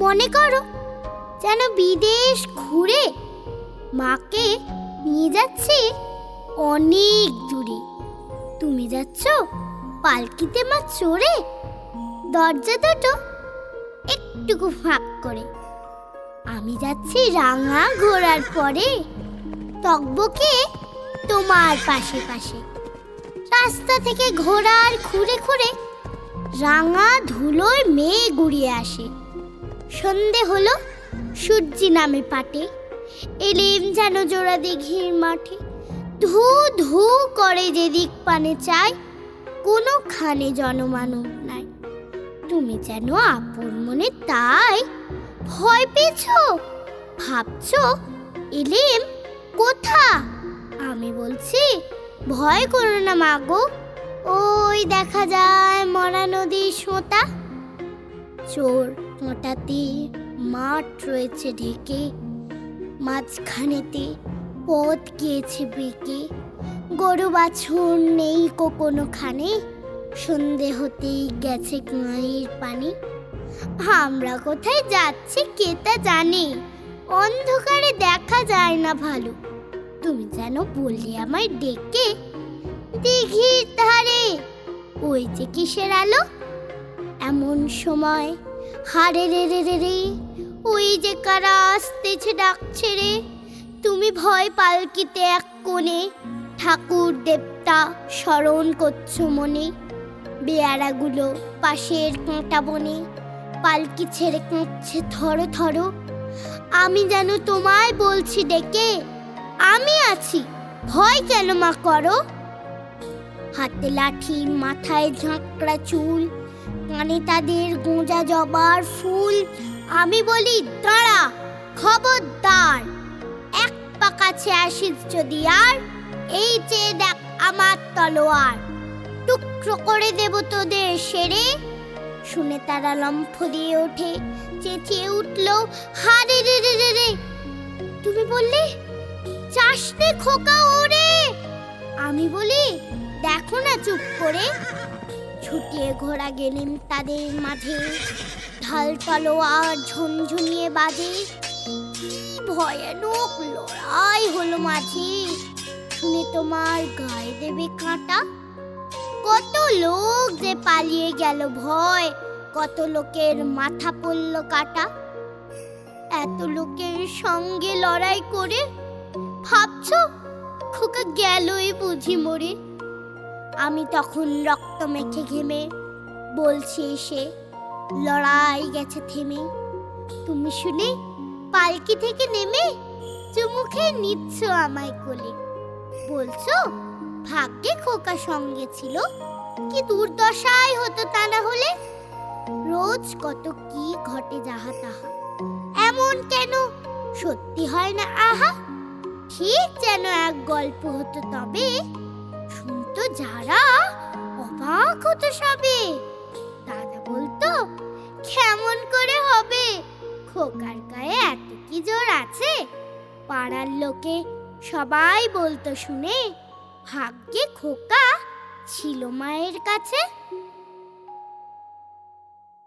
মনে করো যেন বিদেশ ঘুরে মাকে নিয়ে যাচ্ছে অনেক দূরে। তুমি যাচ্ছ পালকিতে মা চড়ে, দরজা দুটো একটুকু ফাঁক করে। আমি যাচ্ছি রাঙা ঘোড়ার পরে, তকবকে তোমার পাশে পাশে। রাস্তা থেকে ঘোড়ার খুঁড়ে খুঁড়ে রাঙা ধুলোয় মেয়ে গুড়িয়ে আসে। সন্ধে হলো, সূর্যি নামে পাটে, এলেম যেন জোড়া দিঘির মাঠে। ধু ধু করে যেদিক পানে চাই, কোনোখানে জনমানব নাই। তুমি যেন আপন মনে তাই ভয় পেয়েছ, ভাবছ এলেম কোথা। আমি বলছি ভয় করো না মাগো, ওই দেখা যায় মরা নদীর সোঁতা। চোর মোটাতে মাঠ রয়েছে ঢেকে, মাঝখানেতে পথ গিয়েছে বেঁকে। গরু বাছুর নেই কোনোখানে, সন্ধে হতেই গেছে গাঁয়ের পানি। আমরা কোথায় যাচ্ছি কে তা জানে, অন্ধকারে দেখা যায় না ভালো। তুমি যেন বললে আমায় ডেকে, দিঘির ধারে ওই যে কিসের আলো। এমন সময় হারে রে রে রে রে, ওই যে কারা আসতেছে ডাকছে রে। তুমি ভয় পালকিতে এক কোণে, ঠাকুর দেবতা স্মরণ করছো মনে। বেয়ারাগুলো পাশের কাঁটা বনে, পালকি ছেড়ে কাঁদছে থরো থরো। আমি যেন তোমায় বলছি ডেকে, আমি আছি, ভয় কেন মা করো। হাতে লাঠি, মাথায় ঝাঁকড়া চুল, কানে তাদের গোঁজা জবার ফুল। আমি বলি দাঁড়া, খবরদার, এক পা কাছে আসিস যদি আর, এই চেয়ে দেখ আমার তলোয়ার, টুকরো করে দেব তোদের সেরে। শুনে তারা লম্ফ দিয়ে ওঠে, চেঁচিয়ে উঠল হারে রে রে রে রে। তুমি বললে চাষতে খোকা ওরে। আমি বলি দেখো না চুপ করে। ছুটিয়ে ঘোড়া গেলেন তাদের মাঝে, ঢাল তলোয়ার ঝনঝনিয়ে বাজে। কি ভয়ানক লড়াই হলো মাঝে, শুনে তোমার গায়ে দেবে কাঁটা। কত লোক যে পালিয়ে গেল ভয়, কত লোকের মাথা পড়ল কাটা। এত লোকের সঙ্গে লড়াই করে ভাবছো খোকা গেলই বুঝি মরে। আমি তখন রক্ত মেখে ঘেমে বলছি এসে, লড়াই গেছে থেমে। তুমি শুনে পালকি থেকে নেমে চুমুখে নিচ্ছ আমায় কোলে, বলছো ভাগ্যে খোকা সঙ্গে ছিল, কি দুর্দশাই হতো তা না হলে। রোজ কত কি ঘটে যাহা তাহা, এমন কেন সত্যি হয় না আহা। ঠিক যেন এক গল্প হতো তবে, শুনতো যারা অবাক হতো সবে। দাদা বলতো কেমন করে হবে, খোকার গায়ে এত কি জোর আছে। পাড়ার লোকে সবাই বলতো শুনে, ভাগ্যে খোকা ছিল মায়ের কাছে।